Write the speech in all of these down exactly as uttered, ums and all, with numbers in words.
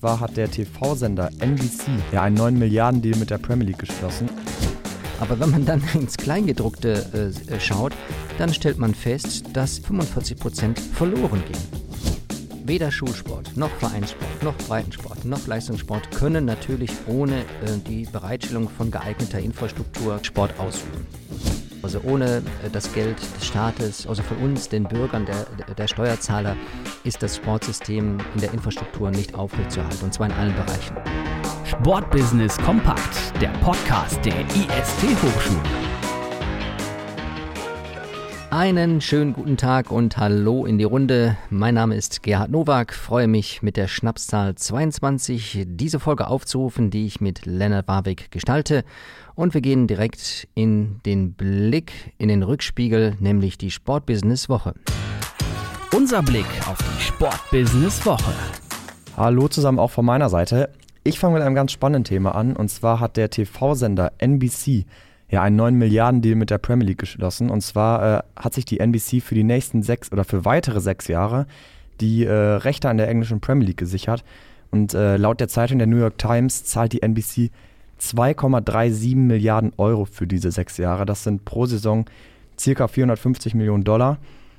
zwar hat der T V-Sender N B C ja einen neun Milliarden Deal mit der Premier League geschlossen. Aber wenn man dann ins Kleingedruckte äh, schaut, dann stellt man fest, dass fünfundvierzig Prozent verloren gehen. Weder Schulsport, noch Vereinssport, noch Breitensport, noch Leistungssport können natürlich ohne äh, die Bereitstellung von geeigneter Infrastruktur Sport ausüben. Also ohne äh, das Geld des Staates, also von uns, den Bürgern, der, der Steuerzahler, ist das Sportsystem in der Infrastruktur nicht aufrechtzuerhalten, und zwar in allen Bereichen. Sportbusiness kompakt, der Podcast der I S T-Hochschule. Einen schönen guten Tag und hallo in die Runde. Mein Name ist Gerhard Nowak, freue mich mit der Schnapszahl zweiundzwanzig diese Folge aufzurufen, die ich mit Lennart Warwick gestalte. Und wir gehen direkt in den Blick, in den Rückspiegel, nämlich die Sportbusiness-Woche. Unser Blick auf die Sportbusiness-Woche. Hallo zusammen auch von meiner Seite. Ich fange mit einem ganz spannenden Thema an, und zwar hat der T V-Sender N B C ja einen neun Milliarden Deal mit der Premier League geschlossen. Und zwar äh, hat sich die N B C für die nächsten sechs oder für weitere sechs Jahre die äh, Rechte an der englischen Premier League gesichert. Und äh, laut der Zeitung der New York Times zahlt die N B C zwei Komma siebenunddreißig Milliarden Euro für diese sechs Jahre. Das sind pro Saison ca. vierhundertfünfzig Millionen Dollar.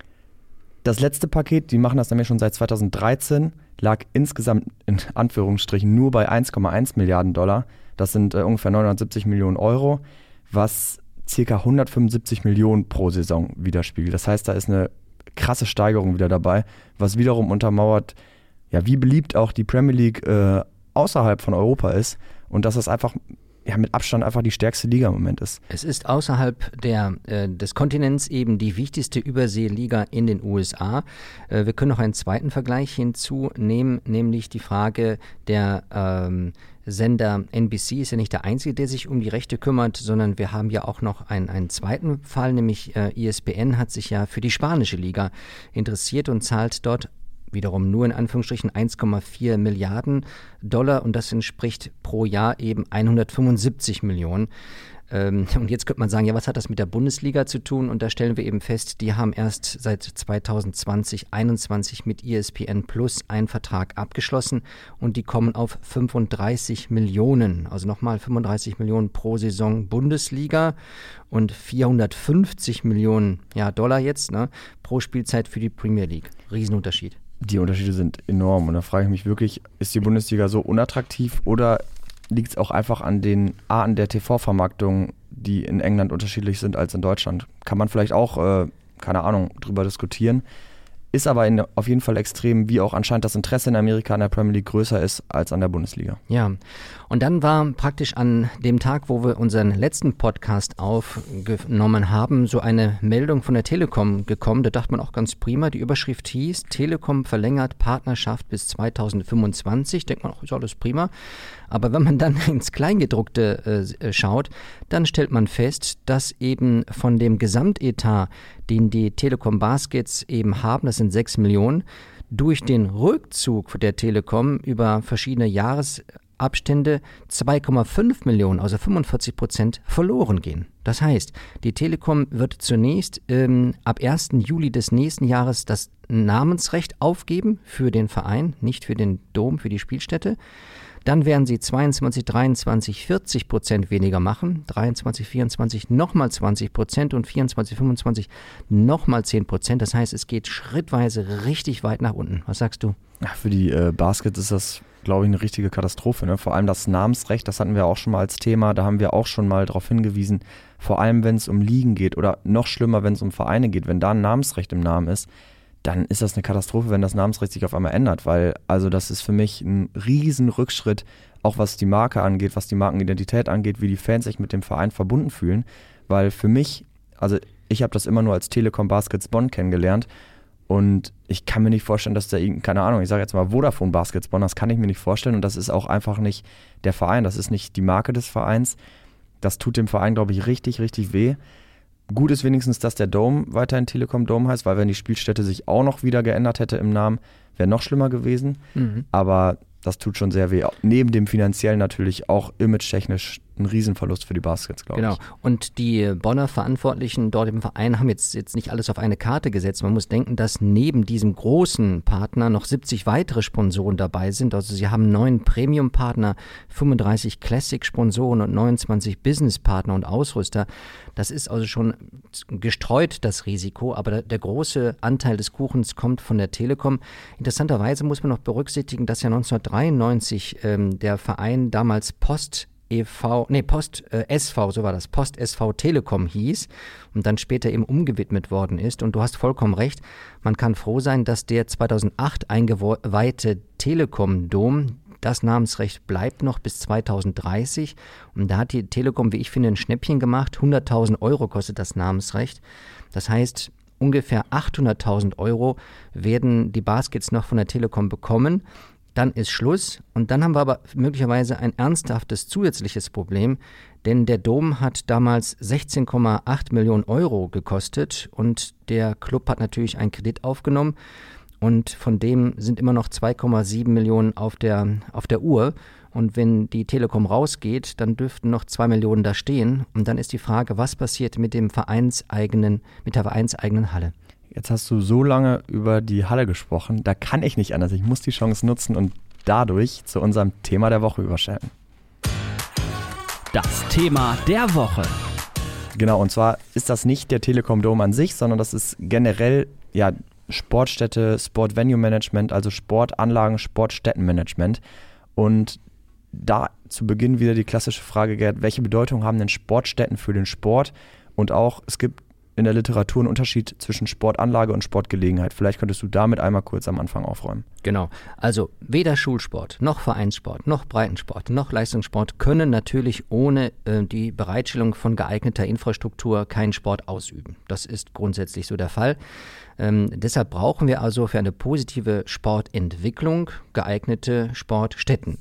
Das letzte Paket, die machen das nämlich schon seit zweitausenddreizehn, lag insgesamt in Anführungsstrichen nur bei eins Komma eins Milliarden Dollar. Das sind äh, ungefähr neunhundertsiebzig Millionen Euro, was ca. hundertfünfundsiebzig Millionen pro Saison widerspiegelt. Das heißt, da ist eine krasse Steigerung wieder dabei, was wiederum untermauert, ja, wie beliebt auch die Premier League äh, außerhalb von Europa ist, und dass es einfach ja, mit Abstand einfach die stärkste Liga im Moment ist. Es ist außerhalb der, äh, des Kontinents eben die wichtigste Überseeliga in den U S A. Äh, wir können noch einen zweiten Vergleich hinzunehmen, nämlich die Frage der ähm, Sender N B C ist ja nicht der einzige, der sich um die Rechte kümmert, sondern wir haben ja auch noch einen, einen zweiten Fall, nämlich äh, I S B N hat sich ja für die spanische Liga interessiert und zahlt dort wiederum nur in Anführungsstrichen eins Komma vier Milliarden Dollar, und das entspricht pro Jahr eben hundertfünfundsiebzig Millionen. Ähm, und jetzt könnte man sagen, ja, was hat das mit der Bundesliga zu tun? Und da stellen wir eben fest, die haben erst seit zweitausendzwanzig einundzwanzig mit E S P N Plus einen Vertrag abgeschlossen, und die kommen auf fünfunddreißig Millionen, also nochmal fünfunddreißig Millionen pro Saison Bundesliga und vierhundertfünfzig Millionen ja, Dollar jetzt ne, pro Spielzeit für die Premier League. Riesenunterschied. Die Unterschiede sind enorm, und da frage ich mich wirklich, ist die Bundesliga so unattraktiv, oder liegt es auch einfach an den Arten der T V-Vermarktung, die in England unterschiedlich sind als in Deutschland? Kann man vielleicht auch, äh, keine Ahnung, drüber diskutieren. Ist aber in, auf jeden Fall extrem, wie auch anscheinend das Interesse in Amerika an der Premier League größer ist als an der Bundesliga. Ja, und dann war praktisch an dem Tag, wo wir unseren letzten Podcast aufgenommen haben, so eine Meldung von der Telekom gekommen. Da dachte man auch ganz prima. Die Überschrift hieß, Telekom verlängert Partnerschaft bis zweitausendfünfundzwanzig. Denkt man auch, ist alles prima. Aber wenn man dann ins Kleingedruckte äh, schaut, dann stellt man fest, dass eben von dem Gesamtetat, den die Telekom Baskets eben haben, das sind sechs Millionen, durch den Rückzug der Telekom über verschiedene Jahresabstände zwei Komma fünf Millionen, also fünfundvierzig Prozent, verloren gehen. Das heißt, die Telekom wird zunächst ähm, ab ersten Juli des nächsten Jahres das Namensrecht aufgeben für den Verein, nicht für den Dom, für die Spielstätte. Dann werden sie zweiundzwanzig, dreiundzwanzig, vierzig Prozent weniger machen, dreiundzwanzig, vierundzwanzig nochmal zwanzig Prozent und vierundzwanzig, fünfundzwanzig nochmal zehn Prozent. Das heißt, es geht schrittweise richtig weit nach unten. Was sagst du? Ja, für die äh, Baskets ist das, glaube ich, eine richtige Katastrophe. Ne? Vor allem das Namensrecht, das hatten wir auch schon mal als Thema, da haben wir auch schon mal darauf hingewiesen, vor allem wenn es um Ligen geht oder noch schlimmer, wenn es um Vereine geht, wenn da ein Namensrecht im Namen ist, dann ist das eine Katastrophe, wenn das Namensrecht sich auf einmal ändert, weil also das ist für mich ein riesen Rückschritt, auch was die Marke angeht, was die Markenidentität angeht, wie die Fans sich mit dem Verein verbunden fühlen, weil für mich, also ich habe das immer nur als Telekom Baskets Bonn kennengelernt, und ich kann mir nicht vorstellen, dass da irgendein, keine Ahnung, ich sage jetzt mal Vodafone Baskets Bonn, das kann ich mir nicht vorstellen, und das ist auch einfach nicht der Verein, das ist nicht die Marke des Vereins, das tut dem Verein, glaube ich, richtig, richtig weh. Gut ist wenigstens, dass der Dome weiterhin Telekom Dome heißt, weil wenn die Spielstätte sich auch noch wieder geändert hätte im Namen, wäre noch schlimmer gewesen. Mhm. Aber das tut schon sehr weh. Neben dem finanziellen natürlich auch image-technisch ein Riesenverlust für die Baskets, glaube genau. ich. Genau. Und die Bonner Verantwortlichen dort im Verein haben jetzt, jetzt nicht alles auf eine Karte gesetzt. Man muss denken, dass neben diesem großen Partner noch siebzig weitere Sponsoren dabei sind. Also sie haben neun Premium-Partner, fünfunddreißig Classic-Sponsoren und neunundzwanzig Business-Partner und Ausrüster. Das ist also schon gestreut, das Risiko, aber der, der große Anteil des Kuchens kommt von der Telekom. Interessanterweise muss man noch berücksichtigen, dass ja neunzehnhundertdreiundneunzig ähm, der Verein damals Post E V, nee, Post äh, S V, so war das, Post S V Telekom hieß und dann später eben umgewidmet worden ist. Und du hast vollkommen recht, man kann froh sein, dass der zweitausendacht eingeweihte Telekom-Dom, das Namensrecht bleibt noch bis zweitausenddreißig. Und da hat die Telekom, wie ich finde, ein Schnäppchen gemacht. hunderttausend Euro kostet das Namensrecht. Das heißt, ungefähr achthunderttausend Euro werden die Baskets noch von der Telekom bekommen. Dann ist Schluss und dann haben wir aber möglicherweise ein ernsthaftes zusätzliches Problem, denn der Dom hat damals sechzehn Komma acht Millionen Euro gekostet und der Club hat natürlich einen Kredit aufgenommen und von dem sind immer noch zwei Komma sieben Millionen auf der, auf der Uhr und wenn die Telekom rausgeht, dann dürften noch zwei Millionen da stehen und dann ist die Frage, was passiert mit dem vereinseigenen, mit der vereinseigenen Halle? Jetzt hast du so lange über die Halle gesprochen, da kann ich nicht anders. Ich muss die Chance nutzen und dadurch zu unserem Thema der Woche überschreiten. Das Thema der Woche. Genau, und zwar ist das nicht der Telekom Dome an sich, sondern das ist generell ja, Sportstätte, Sport-Venue-Management, also Sportanlagen, Sportstättenmanagement. Und da zu Beginn wieder die klassische Frage, Gerd, welche Bedeutung haben denn Sportstätten für den Sport? Und auch, es gibt in der Literatur einen Unterschied zwischen Sportanlage und Sportgelegenheit. Vielleicht könntest du damit einmal kurz am Anfang aufräumen. Genau. Also weder Schulsport, noch Vereinssport, noch Breitensport, noch Leistungssport können natürlich ohne äh, die Bereitstellung von geeigneter Infrastruktur keinen Sport ausüben. Das ist grundsätzlich so der Fall. Ähm, deshalb brauchen wir also für eine positive Sportentwicklung geeignete Sportstätten.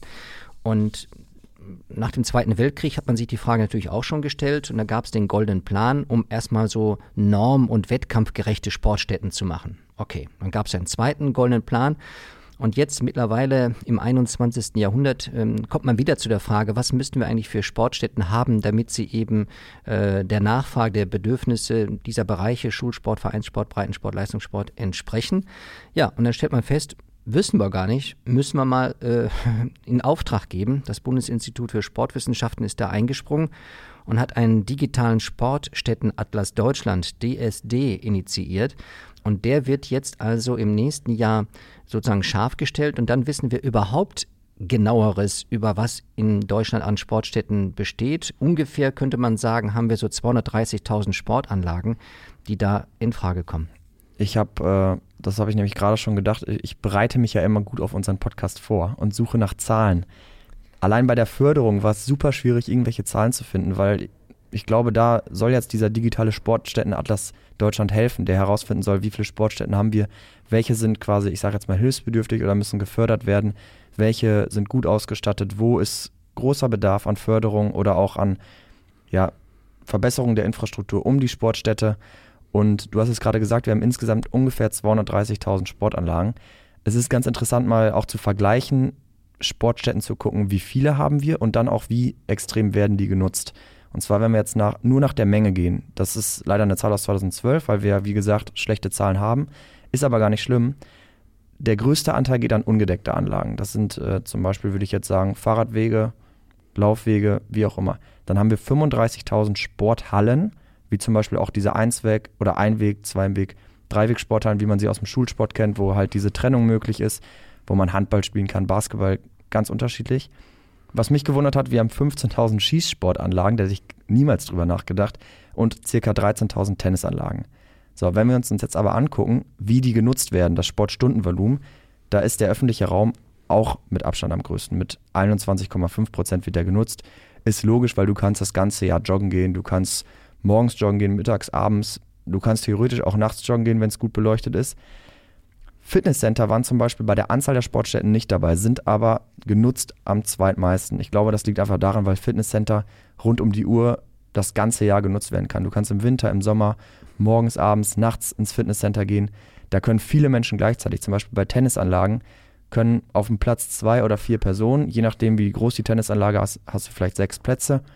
Und nach dem Zweiten Weltkrieg hat man sich die Frage natürlich auch schon gestellt und da gab es den Goldenen Plan, um erstmal so norm- und wettkampfgerechte Sportstätten zu machen. Okay, dann gab es einen zweiten Goldenen Plan und jetzt mittlerweile im einundzwanzigsten Jahrhundert ähm, kommt man wieder zu der Frage, was müssten wir eigentlich für Sportstätten haben, damit sie eben äh, der Nachfrage, der Bedürfnisse dieser Bereiche Schulsport, Vereinssport, Breitensport, Leistungssport entsprechen. Ja, und dann stellt man fest, wissen wir gar nicht, müssen wir mal äh, in Auftrag geben. Das Bundesinstitut für Sportwissenschaften ist da eingesprungen und hat einen digitalen Sportstättenatlas Deutschland, D S D, initiiert. Und der wird jetzt also im nächsten Jahr sozusagen scharf gestellt und dann wissen wir überhaupt genaueres, über was in Deutschland an Sportstätten besteht. Ungefähr könnte man sagen, haben wir so zweihundertdreißigtausend Sportanlagen, die da in Frage kommen. Ich habe, äh, das habe ich nämlich gerade schon gedacht, ich bereite mich ja immer gut auf unseren Podcast vor und suche nach Zahlen. Allein bei der Förderung war es super schwierig, irgendwelche Zahlen zu finden, weil ich glaube, da soll jetzt dieser digitale Sportstättenatlas Deutschland helfen, der herausfinden soll, wie viele Sportstätten haben wir, welche sind quasi, ich sage jetzt mal, hilfsbedürftig oder müssen gefördert werden, welche sind gut ausgestattet, wo ist großer Bedarf an Förderung oder auch an ja, Verbesserung der Infrastruktur um die Sportstätte. Und du hast es gerade gesagt, wir haben insgesamt ungefähr zweihundertdreißigtausend Sportanlagen. Es ist ganz interessant, mal auch zu vergleichen, Sportstätten zu gucken, wie viele haben wir und dann auch, wie extrem werden die genutzt. Und zwar, wenn wir jetzt nach, nur nach der Menge gehen. Das ist leider eine Zahl aus zweitausendzwölf, weil wir, wie gesagt, schlechte Zahlen haben. Ist aber gar nicht schlimm. Der größte Anteil geht an ungedeckte Anlagen. Das sind äh, zum Beispiel, würde ich jetzt sagen, Fahrradwege, Laufwege, wie auch immer. Dann haben wir fünfunddreißigtausend Sporthallen, wie zum Beispiel auch diese Einsweg- oder Einweg-, Zweiweg-, Dreiweg-Sporthallen, wie man sie aus dem Schulsport kennt, wo halt diese Trennung möglich ist, wo man Handball spielen kann, Basketball, ganz unterschiedlich. Was mich gewundert hat, wir haben fünfzehntausend Schießsportanlagen, da hätte ich niemals drüber nachgedacht, und ca. dreizehntausend Tennisanlagen. So, wenn wir uns jetzt aber angucken, wie die genutzt werden, das Sportstundenvolumen, da ist der öffentliche Raum auch mit Abstand am größten. Mit einundzwanzig Komma fünf Prozent wird der genutzt. Ist logisch, weil du kannst das ganze Jahr joggen gehen, du kannst morgens joggen gehen, mittags, abends. Du kannst theoretisch auch nachts joggen gehen, wenn es gut beleuchtet ist. Fitnesscenter waren zum Beispiel bei der Anzahl der Sportstätten nicht dabei, sind aber genutzt am zweitmeisten. Ich glaube, das liegt einfach daran, weil Fitnesscenter rund um die Uhr das ganze Jahr genutzt werden kann. Du kannst im Winter, im Sommer, morgens, abends, nachts ins Fitnesscenter gehen. Da können viele Menschen gleichzeitig, zum Beispiel bei Tennisanlagen, können auf dem Platz zwei oder vier Personen, je nachdem wie groß die Tennisanlage ist, hast du vielleicht sechs Plätze,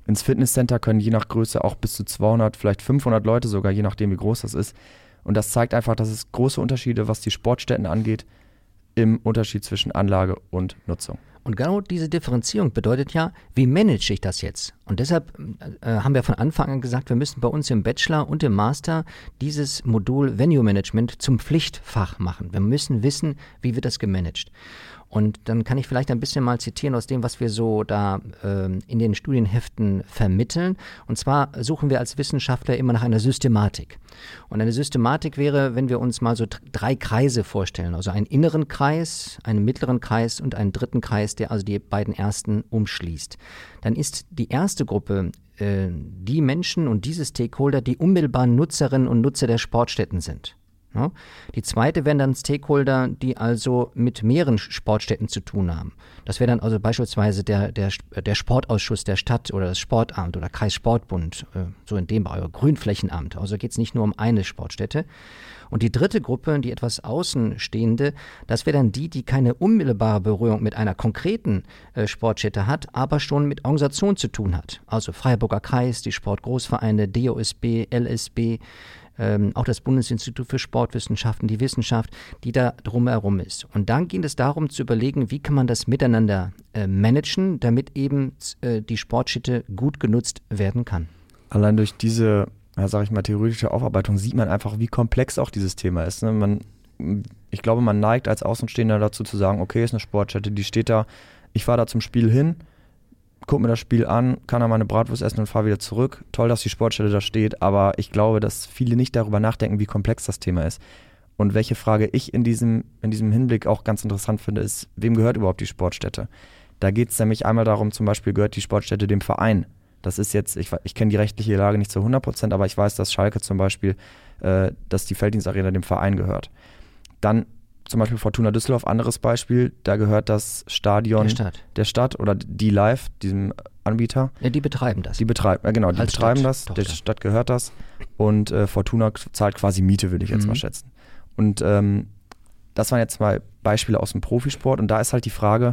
Ins Fitnesscenter können je nach Größe auch bis zu zweihundert, vielleicht fünfhundert Leute sogar, je nachdem wie groß das ist. Und das zeigt einfach, dass es große Unterschiede, was die Sportstätten angeht, im Unterschied zwischen Anlage und Nutzung. Und genau diese Differenzierung bedeutet ja, wie manage ich das jetzt? Und deshalb äh, haben wir von Anfang an gesagt, wir müssen bei uns im Bachelor und im Master dieses Modul Venue Management zum Pflichtfach machen. Wir müssen wissen, wie wird das gemanagt. Und dann kann ich vielleicht ein bisschen mal zitieren aus dem, was wir so da äh, in den Studienheften vermitteln. Und zwar suchen wir als Wissenschaftler immer nach einer Systematik. Und eine Systematik wäre, wenn wir uns mal so drei Kreise vorstellen. Also einen inneren Kreis, einen mittleren Kreis und einen dritten Kreis, der also die beiden ersten umschließt. Dann ist die erste Gruppe äh, die Menschen und diese Stakeholder, die unmittelbaren Nutzerinnen und Nutzer der Sportstätten sind. Ja. Die zweite wären dann Stakeholder, die also mit mehreren Sportstätten zu tun haben. Das wäre dann also beispielsweise der, der, der Sportausschuss der Stadt oder das Sportamt oder Kreissportbund, äh, so in dem Bereich, Grünflächenamt. Also geht es nicht nur um eine Sportstätte. Und die dritte Gruppe, die etwas Außenstehende, das wäre dann die, die keine unmittelbare Berührung mit einer konkreten äh, Sportstätte hat, aber schon mit Organisationen zu tun hat. Also Freiburger Kreis, die Sportgroßvereine, D O S B, L S B, Ähm, auch das Bundesinstitut für Sportwissenschaften, die Wissenschaft, die da drumherum ist. Und dann geht es darum zu überlegen, wie kann man das miteinander äh, managen, damit eben äh, die Sportstätte gut genutzt werden kann. Allein durch diese, ja, sag ich mal, theoretische Aufarbeitung sieht man einfach, wie komplex auch dieses Thema ist. Ne? Man, ich glaube, man neigt als Außenstehender dazu zu sagen, okay, ist eine Sportstätte, die steht da, ich fahre da zum Spiel hin, guck mir das Spiel an, kann dann meine Bratwurst essen und fahre wieder zurück. Toll, dass die Sportstätte da steht, aber ich glaube, dass viele nicht darüber nachdenken, wie komplex das Thema ist. Und welche Frage ich in diesem, in diesem Hinblick auch ganz interessant finde, ist, wem gehört überhaupt die Sportstätte? Da geht es nämlich einmal darum, zum Beispiel gehört die Sportstätte dem Verein. Das ist jetzt, ich, ich kenne die rechtliche Lage nicht zu hundert Prozent, aber ich weiß, dass Schalke zum Beispiel, äh, dass die Felddienstarena dem Verein gehört. Dann zum Beispiel Fortuna Düsseldorf, anderes Beispiel, da gehört das Stadion der Stadt, der Stadt oder die Live, diesem Anbieter. Ja, die betreiben das. Die betreiben, äh, genau, die Als betreiben Stadt, das, Tochter. der Stadt gehört das und äh, Fortuna zahlt quasi Miete, würde ich jetzt Mhm. mal schätzen. Und ähm, das waren jetzt zwei Beispiele aus dem Profisport und da ist halt die Frage,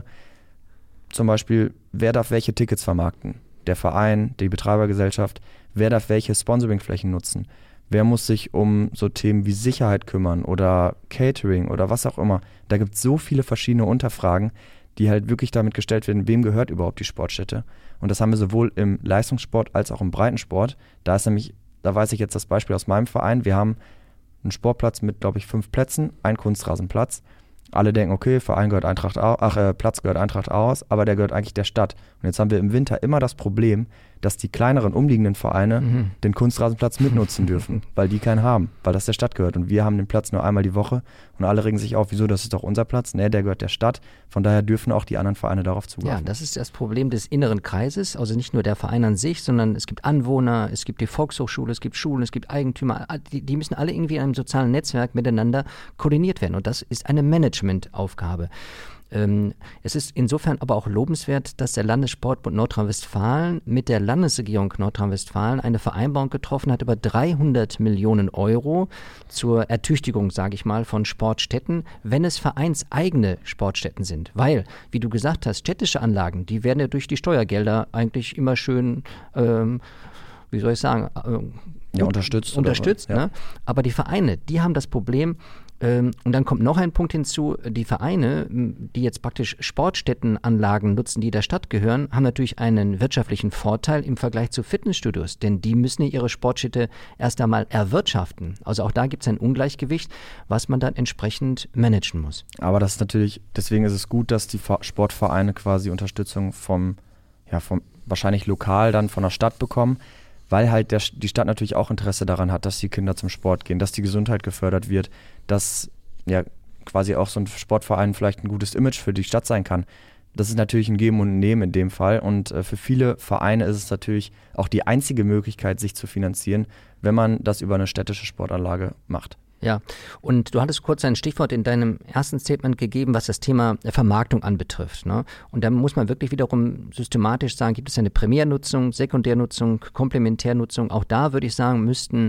zum Beispiel, wer darf welche Tickets vermarkten? Der Verein, die Betreibergesellschaft, wer darf welche Sponsoringflächen nutzen? Wer muss sich um so Themen wie Sicherheit kümmern oder Catering oder was auch immer? Da gibt es so viele verschiedene Unterfragen, die halt wirklich damit gestellt werden, wem gehört überhaupt die Sportstätte? Und das haben wir sowohl im Leistungssport als auch im Breitensport. Da ist nämlich, da weiß ich jetzt das Beispiel aus meinem Verein, wir haben einen Sportplatz mit, glaube ich, fünf Plätzen, ein Kunstrasenplatz. Alle denken, okay, Verein gehört Eintracht Aarhus, ach, äh, Platz gehört Eintracht Aarhus, aber der gehört eigentlich der Stadt. Und jetzt haben wir im Winter immer das Problem, dass die kleineren umliegenden Vereine Mhm. den Kunstrasenplatz mitnutzen dürfen, weil die keinen haben, weil das der Stadt gehört. Und wir haben den Platz nur einmal die Woche und alle regen sich auf, wieso, das ist doch unser Platz. Nee, der gehört der Stadt. Von daher dürfen auch die anderen Vereine darauf zugreifen. Ja, das ist das Problem des inneren Kreises, also nicht nur der Verein an sich, sondern es gibt Anwohner, es gibt die Volkshochschule, es gibt Schulen, es gibt Eigentümer, die, die müssen alle irgendwie in einem sozialen Netzwerk miteinander koordiniert werden und das ist eine Managementaufgabe. Ähm, es ist insofern aber auch lobenswert, dass der Landessportbund Nordrhein-Westfalen mit der Landesregierung Nordrhein-Westfalen eine Vereinbarung getroffen hat über dreihundert Millionen Euro zur Ertüchtigung, sage ich mal, von Sportstätten, wenn es vereinseigene Sportstätten sind. Weil, wie du gesagt hast, städtische Anlagen, die werden ja durch die Steuergelder eigentlich immer schön, ähm, wie soll ich sagen, äh, Ja, unterstützt. unterstützt. Oder, ja. Ne? Aber die Vereine, die haben das Problem, ähm, und dann kommt noch ein Punkt hinzu, die Vereine, die jetzt praktisch Sportstättenanlagen nutzen, die der Stadt gehören, haben natürlich einen wirtschaftlichen Vorteil im Vergleich zu Fitnessstudios, denn die müssen ihre Sportstätte erst einmal erwirtschaften. Also auch da gibt es ein Ungleichgewicht, was man dann entsprechend managen muss. Aber das ist natürlich, deswegen ist es gut, dass die Sportvereine quasi Unterstützung vom, ja, vom wahrscheinlich lokal dann von der Stadt bekommen, weil halt der, die Stadt natürlich auch Interesse daran hat, dass die Kinder zum Sport gehen, dass die Gesundheit gefördert wird, dass ja quasi auch so ein Sportverein vielleicht ein gutes Image für die Stadt sein kann. Das ist natürlich ein Geben und ein Nehmen in dem Fall und äh, für viele Vereine ist es natürlich auch die einzige Möglichkeit, sich zu finanzieren, wenn man das über eine städtische Sportanlage macht. Ja, und du hattest kurz ein Stichwort in deinem ersten Statement gegeben, was das Thema Vermarktung anbetrifft. Ne? Und da muss man wirklich wiederum systematisch sagen, gibt es eine Primärnutzung, Sekundärnutzung, Komplementärnutzung. Auch da würde ich sagen, müssten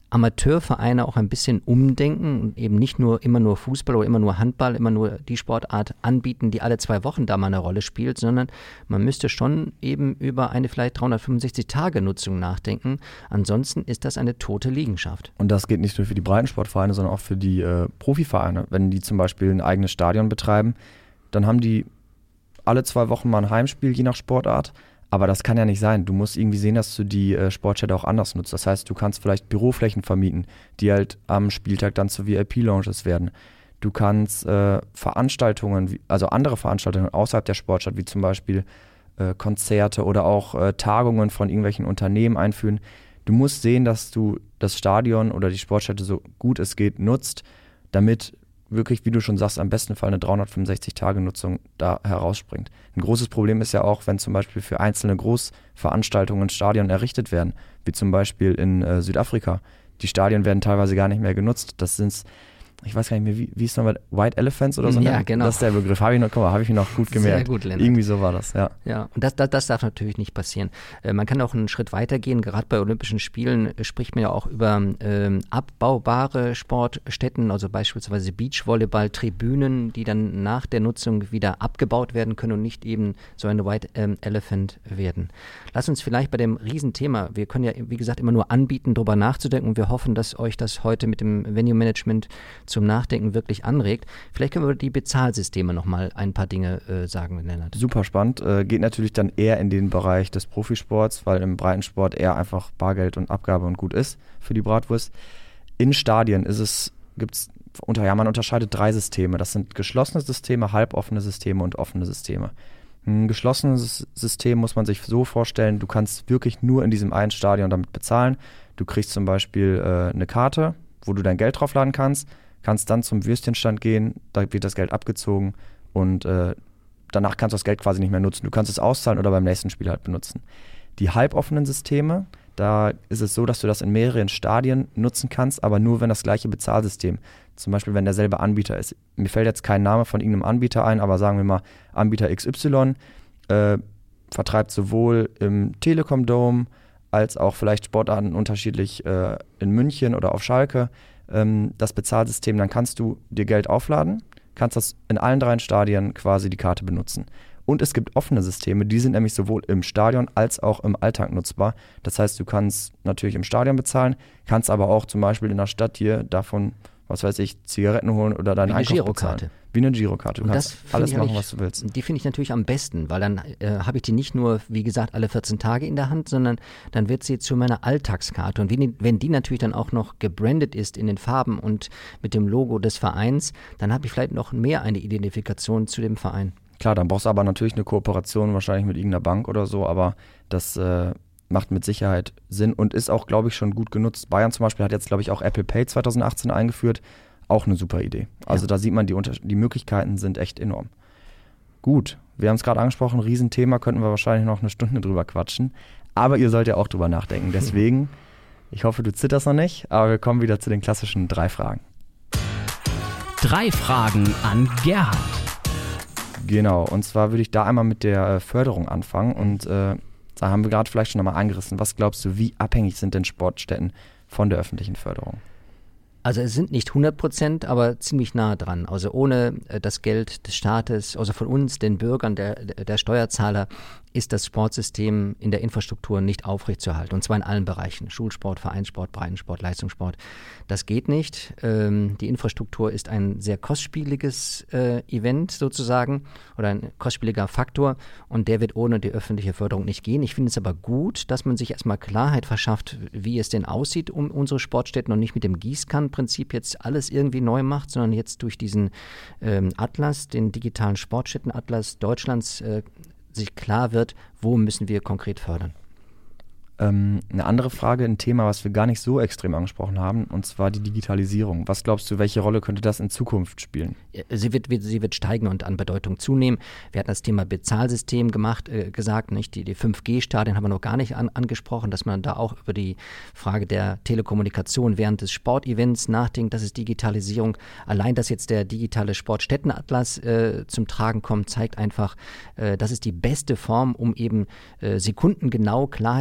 Amateurvereine auch ein bisschen umdenken und eben nicht nur immer nur Fußball oder immer nur Handball, immer nur die Sportart anbieten, die alle zwei Wochen da mal eine Rolle spielt, sondern man müsste schon eben über eine vielleicht dreihundertfünfundsechzig-Tage-Nutzung nachdenken. Ansonsten ist das eine tote Liegenschaft. Und das geht nicht nur für die Breitensportvereine, sondern auch für die äh, Profivereine. Wenn die zum Beispiel ein eigenes Stadion betreiben, dann haben die alle zwei Wochen mal ein Heimspiel, je nach Sportart. Aber das kann ja nicht sein. Du musst irgendwie sehen, dass du die äh, Sportstätte auch anders nutzt. Das heißt, du kannst vielleicht Büroflächen vermieten, die halt am Spieltag dann zu V I P-Lounges werden. Du kannst äh, Veranstaltungen, also andere Veranstaltungen außerhalb der Sportstadt, wie zum Beispiel äh, Konzerte oder auch äh, Tagungen von irgendwelchen Unternehmen einführen. Du musst sehen, dass du das Stadion oder die Sportstätte so gut es geht nutzt, damit wirklich, wie du schon sagst, am besten Fall eine dreihundertfünfundsechzig-Tage-Nutzung da herausspringt. Ein großes Problem ist ja auch, wenn zum Beispiel für einzelne Großveranstaltungen Stadien errichtet werden, wie zum Beispiel in äh, Südafrika. Die Stadien werden teilweise gar nicht mehr genutzt. Das sind, ich weiß gar nicht mehr, wie, wie ist es nochmal, White Elephants oder so? Ja, genau. Das ist der Begriff. Habe ich noch, guck mal, habe ich mir noch gut gemerkt. Sehr gut, Lennart. Irgendwie so war das, ja. Ja, und das, das, das darf natürlich nicht passieren. Äh, man kann auch einen Schritt weiter gehen. Gerade bei Olympischen Spielen äh, spricht man ja auch über ähm, abbaubare Sportstätten, also beispielsweise Beachvolleyball-Tribünen, die dann nach der Nutzung wieder abgebaut werden können und nicht eben so eine White ähm, Elephant werden. Lass uns vielleicht bei dem Riesenthema, wir können ja, wie gesagt, immer nur anbieten, darüber nachzudenken, und wir hoffen, dass euch das heute mit dem Venue-Management zum Nachdenken wirklich anregt. Vielleicht können wir über die Bezahlsysteme nochmal ein paar Dinge äh, sagen, Lennart. Super spannend. Äh, geht natürlich dann eher in den Bereich des Profisports, weil im Breitensport eher einfach Bargeld und Abgabe und gut ist für die Bratwurst. In Stadien ist es, gibt's unter, ja, man unterscheidet drei Systeme. Das sind geschlossene Systeme, halboffene Systeme und offene Systeme. Ein geschlossenes System muss man sich so vorstellen, du kannst wirklich nur in diesem einen Stadion damit bezahlen. Du kriegst zum Beispiel äh, eine Karte, wo du dein Geld draufladen kannst, kannst dann zum Würstchenstand gehen, da wird das Geld abgezogen und äh, danach kannst du das Geld quasi nicht mehr nutzen. Du kannst es auszahlen oder beim nächsten Spiel halt benutzen. Die halboffenen Systeme, da ist es so, dass du das in mehreren Stadien nutzen kannst, aber nur, wenn das gleiche Bezahlsystem, zum Beispiel wenn derselbe Anbieter ist. Mir fällt jetzt kein Name von irgendeinem Anbieter ein, aber sagen wir mal, Anbieter X Y äh, vertreibt sowohl im Telekom Dome als auch vielleicht Sportarten unterschiedlich äh, in München oder auf Schalke ähm, das Bezahlsystem, dann kannst du dir Geld aufladen, kannst das in allen drei Stadien quasi die Karte benutzen. Und es gibt offene Systeme, die sind nämlich sowohl im Stadion als auch im Alltag nutzbar. Das heißt, du kannst natürlich im Stadion bezahlen, kannst aber auch zum Beispiel in der Stadt hier davon, was weiß ich, Zigaretten holen oder deinen Einkauf bezahlen. Wie eine Girokarte. Du und kannst alles machen, was du willst. Die finde ich natürlich am besten, weil dann äh, habe ich die nicht nur, wie gesagt, alle vierzehn Tage in der Hand, sondern dann wird sie zu meiner Alltagskarte. Und wenn die, wenn die natürlich dann auch noch gebrandet ist in den Farben und mit dem Logo des Vereins, dann habe ich vielleicht noch mehr eine Identifikation zu dem Verein. Klar, dann brauchst du aber natürlich eine Kooperation wahrscheinlich mit irgendeiner Bank oder so, aber das äh, macht mit Sicherheit Sinn und ist auch, glaube ich, schon gut genutzt. Bayern zum Beispiel hat jetzt, glaube ich, auch Apple Pay zwanzig achtzehn eingeführt. Auch eine super Idee. Also ja. Da sieht man, die, Unter- die Möglichkeiten sind echt enorm. Gut, wir haben es gerade angesprochen, Riesenthema, könnten wir wahrscheinlich noch eine Stunde drüber quatschen. Aber ihr sollt ja auch drüber nachdenken. Deswegen, ich hoffe, du zitterst noch nicht, aber wir kommen wieder zu den klassischen drei Fragen. Drei Fragen an Gerhard. Genau, und zwar würde ich da einmal mit der äh, Förderung anfangen. Und äh, da haben wir gerade vielleicht schon einmal angerissen. Was glaubst du, wie abhängig sind denn Sportstätten von der öffentlichen Förderung? Also es sind nicht hundert Prozent, aber ziemlich nahe dran. Also ohne äh, das Geld des Staates, also von uns, den Bürgern, der, der Steuerzahler, ist das Sportsystem in der Infrastruktur nicht aufrechtzuerhalten. Und zwar in allen Bereichen. Schulsport, Vereinssport, Breitensport, Leistungssport. Das geht nicht. Ähm, die Infrastruktur ist ein sehr kostspieliges äh, Event sozusagen oder ein kostspieliger Faktor. Und der wird ohne die öffentliche Förderung nicht gehen. Ich finde es aber gut, dass man sich erstmal Klarheit verschafft, wie es denn aussieht um unsere Sportstätten und nicht mit dem Gießkannenprinzip jetzt alles irgendwie neu macht, sondern jetzt durch diesen ähm, Atlas, den digitalen Sportstättenatlas Deutschlands, äh, sich klar wird, wo müssen wir konkret fördern. Ähm, eine andere Frage, ein Thema, was wir gar nicht so extrem angesprochen haben, und zwar die Digitalisierung. Was glaubst du, welche Rolle könnte das in Zukunft spielen? Sie wird, sie wird steigen und an Bedeutung zunehmen. Wir hatten das Thema Bezahlsystem gemacht, äh, gesagt, nicht? Die, die fünf G Stadien haben wir noch gar nicht an, angesprochen, dass man da auch über die Frage der Telekommunikation während des Sportevents nachdenkt. Das ist Digitalisierung. Allein, dass jetzt der digitale Sportstättenatlas äh, zum Tragen kommt, zeigt einfach, äh, das ist die beste Form, um eben äh, sekundengenau Klarheit darüber zu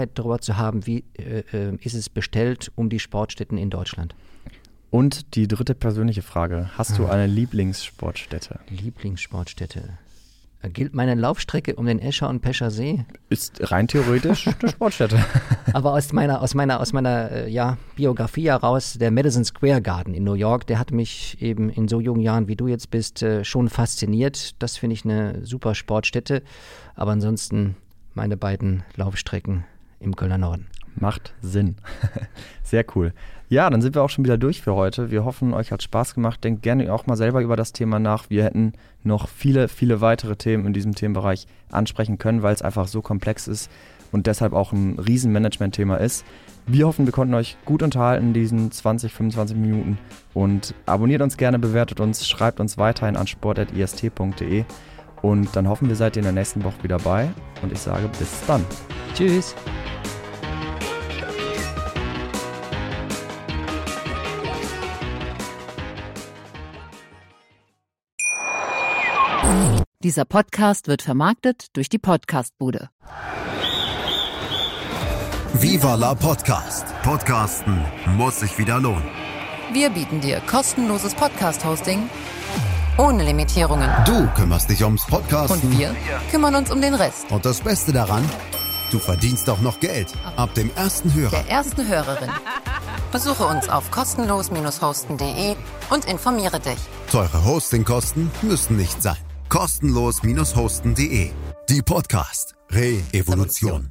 zu haben, wie äh, ist es bestellt um die Sportstätten in Deutschland. Und die dritte persönliche Frage, hast du eine Lieblingssportstätte? Lieblingssportstätte. Gilt meine Laufstrecke um den Escher und Pescher See? Ist rein theoretisch eine Sportstätte. Aber aus meiner, aus meiner, aus meiner äh, ja, Biografie heraus, der Madison Square Garden in New York, der hat mich eben in so jungen Jahren, wie du jetzt bist, äh, schon fasziniert. Das finde ich eine super Sportstätte. Aber ansonsten meine beiden Laufstrecken im Kölner Norden. Macht Sinn. Sehr cool. Ja, dann sind wir auch schon wieder durch für heute. Wir hoffen, euch hat Spaß gemacht. Denkt gerne auch mal selber über das Thema nach. Wir hätten noch viele, viele weitere Themen in diesem Themenbereich ansprechen können, weil es einfach so komplex ist und deshalb auch ein Riesen-Management-Thema ist. Wir hoffen, wir konnten euch gut unterhalten in diesen zwanzig, fünfundzwanzig Minuten und abonniert uns gerne, bewertet uns, schreibt uns weiterhin an sport at i s t punkt d e und dann hoffen wir, seid ihr in der nächsten Woche wieder dabei und ich sage bis dann. Tschüss. Dieser Podcast wird vermarktet durch die Podcastbude. Viva la Podcast. Podcasten muss sich wieder lohnen. Wir bieten dir kostenloses Podcast-Hosting ohne Limitierungen. Du kümmerst dich ums Podcasten. Und wir kümmern uns um den Rest. Und das Beste daran, du verdienst auch noch Geld. Ab dem ersten Hörer. Der ersten Hörerin. Besuche uns auf kostenlos Bindestrich hosten punkt de und informiere dich. Teure Hostingkosten müssen nicht sein. kostenlos Bindestrich hosten punkt de. Die Podcast Re-Evolution.